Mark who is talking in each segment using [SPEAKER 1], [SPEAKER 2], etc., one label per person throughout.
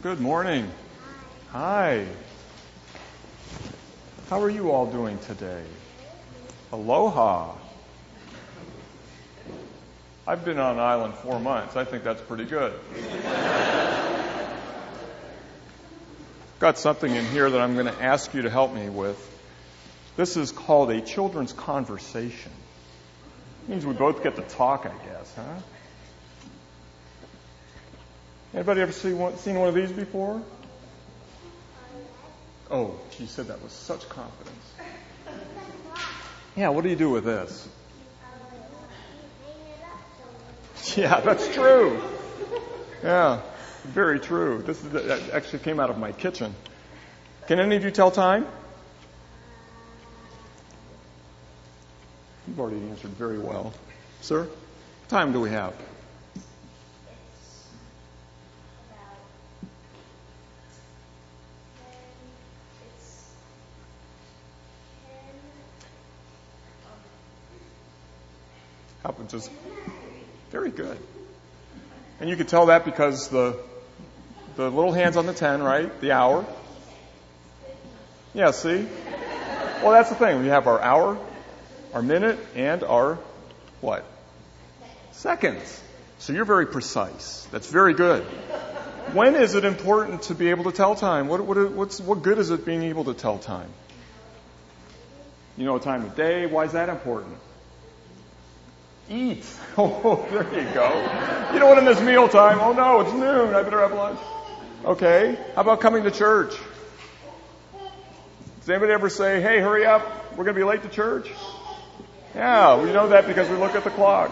[SPEAKER 1] Good morning. Hi. How are you all doing today? Aloha. I've been on an island 4 months. I think that's pretty good. Got something in here that I'm going to ask you to help me with. This is called a children's conversation. It means we both get to talk, I guess, huh? Anybody ever seen one of these before? Oh, she said that with such confidence. Yeah, what do you do with this? Yeah, that's true. Yeah, very true. That actually came out of my kitchen. Can any of you tell time? You've already answered very well. Sir, what time do we have? Just very good. And you can tell that because the little hand's on the 10, right? The hour. Yeah, see? Well, that's the thing. We have our hour, our minute, and our what? Seconds. So you're very precise. That's very good. When is it important to be able to tell time? What good is it being able to tell time? You know, time of day. Why is that important? Eat. Oh, there you go. You don't want to miss mealtime. Oh no, it's noon. I better have lunch. Okay. How about coming to church? Does anybody ever say, hey, hurry up, we're going to be late to church? Yeah, we know that because we look at the clock.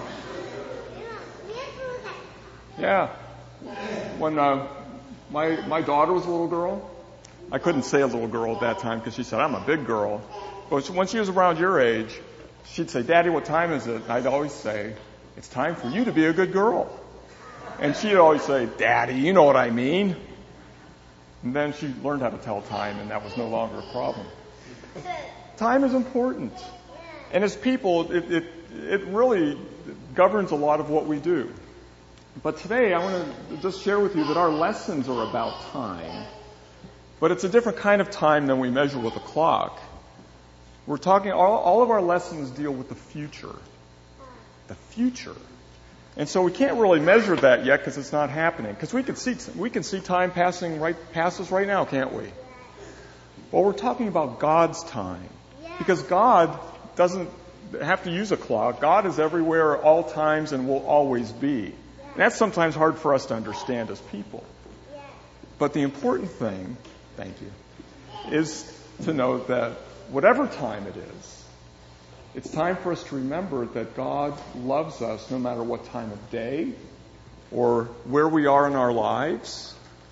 [SPEAKER 1] Yeah. When my daughter was a little girl, I couldn't say a little girl at that time because she said, I'm a big girl. But when she was around your age, she'd say, Daddy, what time is it? And I'd always say, it's time for you to be a good girl. And she'd always say, Daddy, you know what I mean. And then she learned how to tell time, and that was no longer a problem. Time is important. And as people, it really governs a lot of what we do. But today, I want to just share with you that our lessons are about time. But it's a different kind of time than we measure with a clock. We're talking, all of our lessons deal with the future. The future. And so we can't really measure that yet because it's not happening. Because we can see time passing past us right now, can't we? Well, we're talking about God's time. Because God doesn't have to use a clock. God is everywhere at all times and will always be. And that's sometimes hard for us to understand as people. But the important thing, thank you, is to know that whatever time it is, it's time for us to remember that God loves us no matter what time of day or where we are in our lives.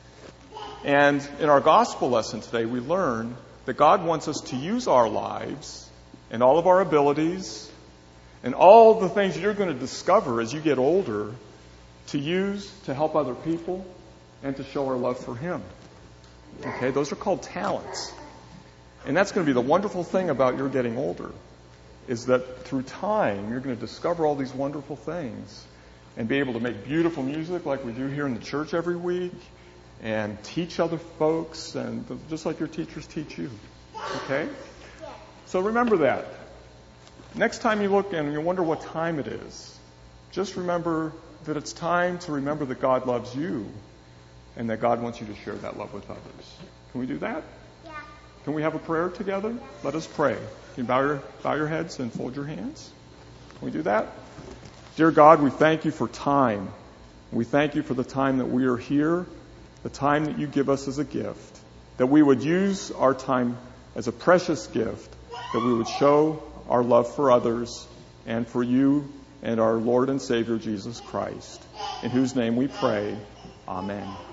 [SPEAKER 1] And in our gospel lesson today, we learn that God wants us to use our lives and all of our abilities and all the things you're going to discover as you get older to use to help other people and to show our love for Him. Okay, those are called talents. And that's going to be the wonderful thing about your getting older, is that through time, you're going to discover all these wonderful things and be able to make beautiful music like we do here in the church every week and teach other folks and just like your teachers teach you. Okay? So remember that. Next time you look and you wonder what time it is, just remember that it's time to remember that God loves you and that God wants you to share that love with others. Can we do that? Can we have a prayer together? Let us pray. Can you bow your heads and fold your hands? Can we do that? Dear God, we thank you for time. We thank you for the time that we are here, the time that you give us as a gift, that we would use our time as a precious gift, that we would show our love for others and for you and our Lord and Savior, Jesus Christ, in whose name we pray. Amen.